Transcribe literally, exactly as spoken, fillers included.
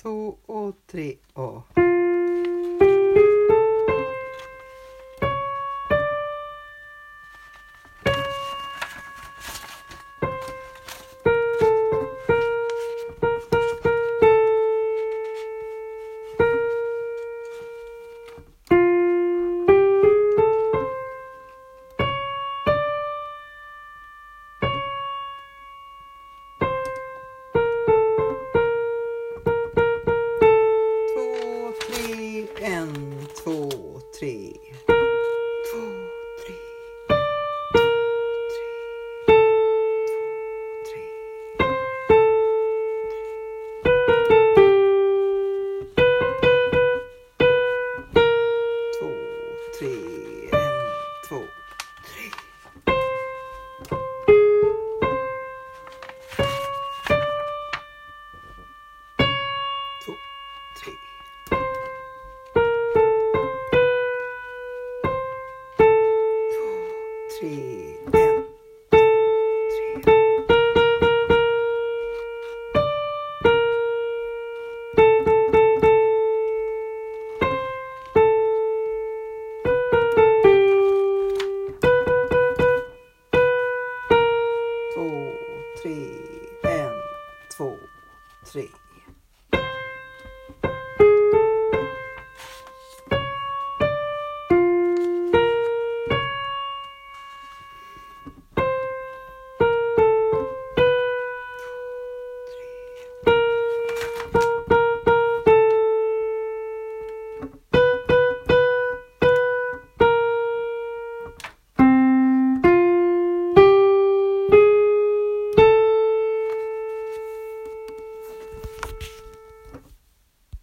två och tre och... En, två, tre. Två, tre. Två, tre. En, två, tre. Två, tre. Tre, en, tre. Två, tre, en, två, tre.